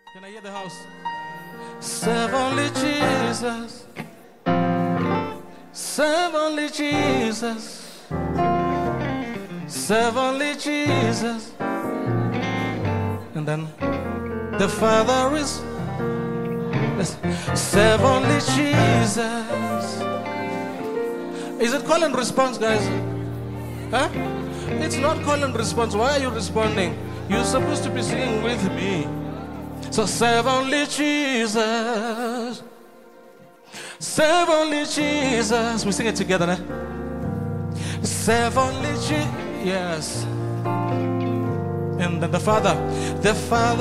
Can I hear the house? Serve only Jesus. Serve only Jesus. Serve only Jesus. And then the Father is. Serve only Jesus. Is it call and response, guys? Huh? It's not call and response. Why are you responding? You're supposed to be singing with me. So serve only Jesus. Serve only Jesus. We sing it together, eh? Serve only Jesus. Yes. And then the Father.